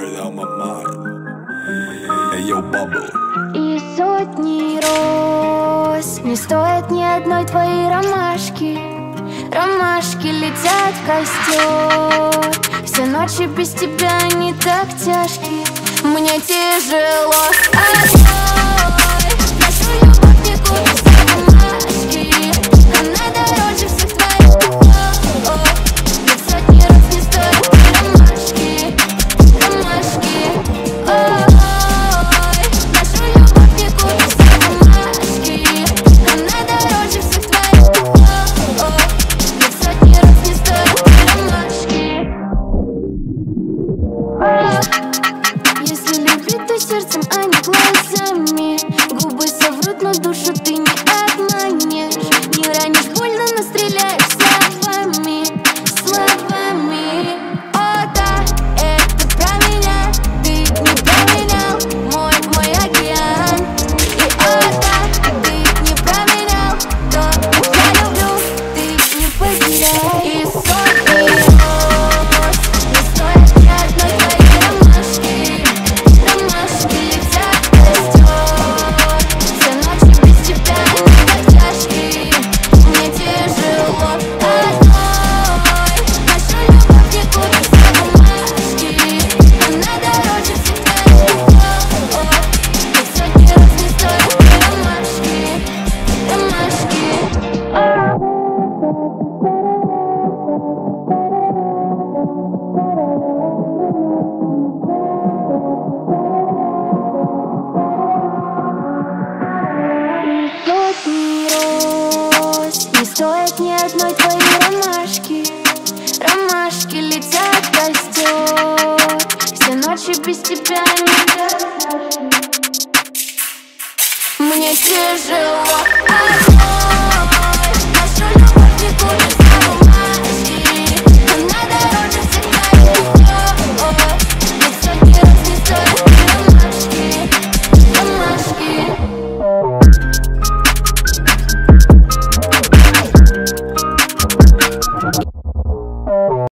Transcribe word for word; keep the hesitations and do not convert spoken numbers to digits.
И сотни роз не стоит ни одной твоей ромашки. Ромашки летят в костер. Все ночи без тебя не так тяжкие. Мне тяжело одной. Нашу любовь не купишь за бумажки. Она дороже всех твоих слов. И сотни роз не стоит ромашки. Ромашки. Ой, нашу любовь не купишь за бумажки. Она дороже всех твоих слов. И сотни роз не стоит ромашки. Если любить, то сердцем, а не глазами. Губы соврут, но душу ты не обманешь. Не ранишь больно, но стреляешь словами. Словами. О да, это про меня. Ты не променял мой, мой океан. И о да, ты не променял то, как я люблю. Ты не потерял. И сотни роз не стоит ни одной твоей ромашки. Ромашки летят в костер. Все ночи без тебя не так тяжкие. Мне тяжело одной. Нашу любовь не купишь за бумажки. Она дороже всех твоих слов. И сотни роз не стоит ромашки. Ромашки. И сотни роз не стоит ни одной твоей ромашки. Ромашки летят в костер. Все ночи без тебя не так. Мне тяжело.